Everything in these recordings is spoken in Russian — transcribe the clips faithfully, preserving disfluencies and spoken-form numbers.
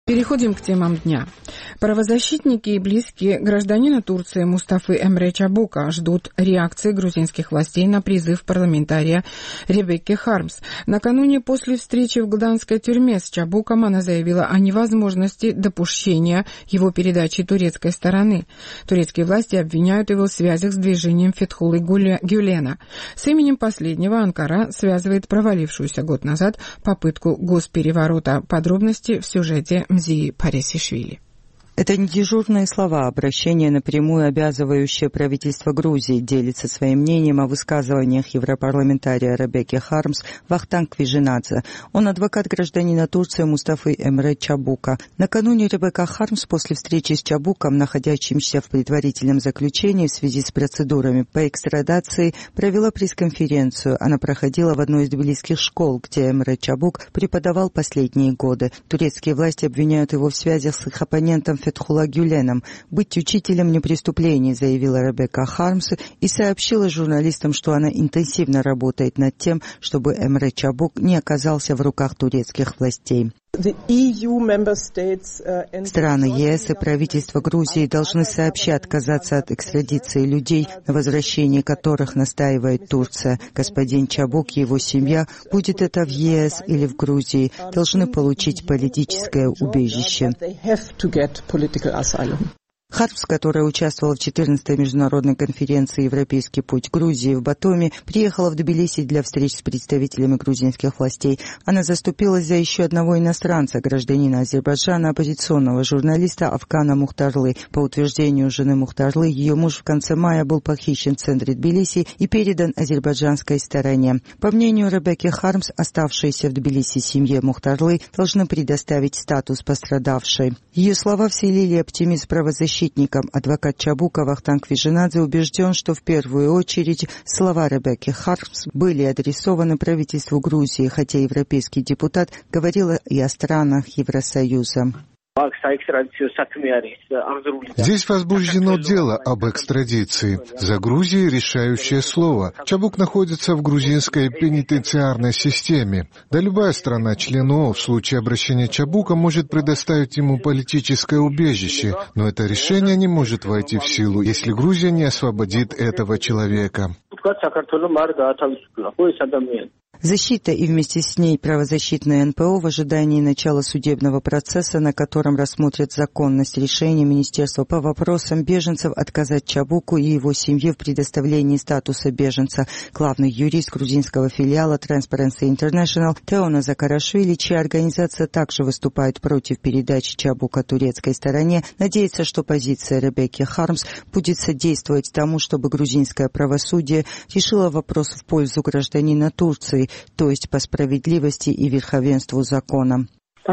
Переходим к темам дня. Правозащитники и близкие гражданина Турции Мустафы Эмре Чабука ждут реакции грузинских властей на призыв парламентария Ребекки Хармс. Накануне после встречи в гданской тюрьме с Чабуком она заявила о невозможности допущения его передачи турецкой стороны. Турецкие власти обвиняют его в связях с движением Фетхулы Гюлена. С именем последнего Анкара связывает провалившуюся год назад попытку госпереворота. Подробности в сюжете Мзии Парисишвили. Это не дежурные слова, обращение напрямую обязывающее правительство Грузии делится своим мнением о высказываниях европарламентария Ребекки Хармс Вахтанг Квижинадзе. Он адвокат гражданина Турции Мустафы Эмре Чабука. Накануне Ребекка Хармс после встречи с Чабуком, находящимся в предварительном заключении в связи с процедурами по экстрадации, провела пресс-конференцию. Она проходила в одной из близких школ, где Эмре Чабук преподавал последние годы. Турецкие власти обвиняют его в связях с их оппонентом Фетхула Гюленом. Быть учителем не преступление, заявила Ребекка Хармс и сообщила журналистам, что она интенсивно работает над тем, чтобы Эмре Чабук не оказался в руках турецких властей. Страны ЕС и правительство Грузии должны сообща отказаться от экстрадиции людей, на возвращении которых настаивает Турция. Господин Чабук и его семья, будет это в ЕС или в Грузии, должны получить политическое убежище. Хармс, которая участвовала в четырнадцатой международной конференции «Европейский путь Грузии» в Батуми, приехала в Тбилиси для встреч с представителями грузинских властей. Она заступилась за еще одного иностранца, гражданина Азербайджана, оппозиционного журналиста Афкана Мухтарлы. По утверждению жены Мухтарлы, ее муж в конце мая был похищен в центре Тбилиси и передан азербайджанской стороне. По мнению Ребекки Хармс, оставшиеся в Тбилиси семье Мухтарлы должны предоставить статус пострадавшей. Ее слова вселили оптимизм правозащитникам. Адвокат Чабука Вахтанг Квижинадзе убежден, что в первую очередь слова Ребекки Хармс были адресованы правительству Грузии, хотя европейский депутат говорил и о странах Евросоюза. Здесь возбуждено дело об экстрадиции. За Грузией решающее слово. Чабук находится в грузинской пенитенциарной системе. Да любая страна-член ООН в случае обращения Чабука может предоставить ему политическое убежище, но это решение не может войти в силу, если Грузия не освободит этого человека. Защита и вместе с ней правозащитное эн пэ о в ожидании начала судебного процесса, на котором рассмотрят законность решения Министерства по вопросам беженцев отказать Чабуку и его семье в предоставлении статуса беженца. Главный юрист грузинского филиала Transparency International Теона Закарашвили, чья организация также выступает против передачи Чабука турецкой стороне, надеется, что позиция Ребекки Хармс будет содействовать тому, чтобы грузинское правосудие решило вопрос в пользу гражданина Турции, то есть по справедливости и верховенству закона.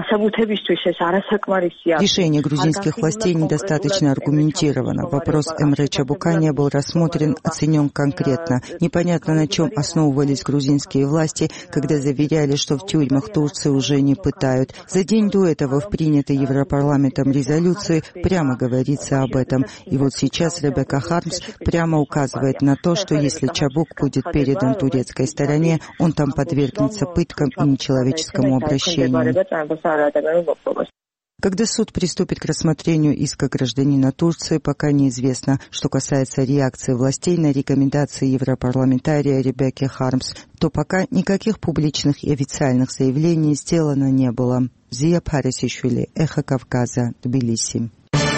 Решение грузинских властей недостаточно аргументировано. Вопрос Эмре Чабука не был рассмотрен, оценен конкретно. Непонятно, на чем основывались грузинские власти, когда заверяли, что в тюрьмах Турции уже не пытают. За день до этого в принятой Европарламентом резолюции прямо говорится об этом. И вот сейчас Ребекка Хармс прямо указывает на то, что если Чабук будет передан турецкой стороне, он там подвергнется пыткам и нечеловеческому обращению. Когда суд приступит к рассмотрению иска гражданина Турции, пока неизвестно. Что касается реакции властей на рекомендации европарламентария Ребекки Хармс, то пока никаких публичных и официальных заявлений сделано не было. Мзия Парисишвили, Эхо Кавказа, Тбилиси.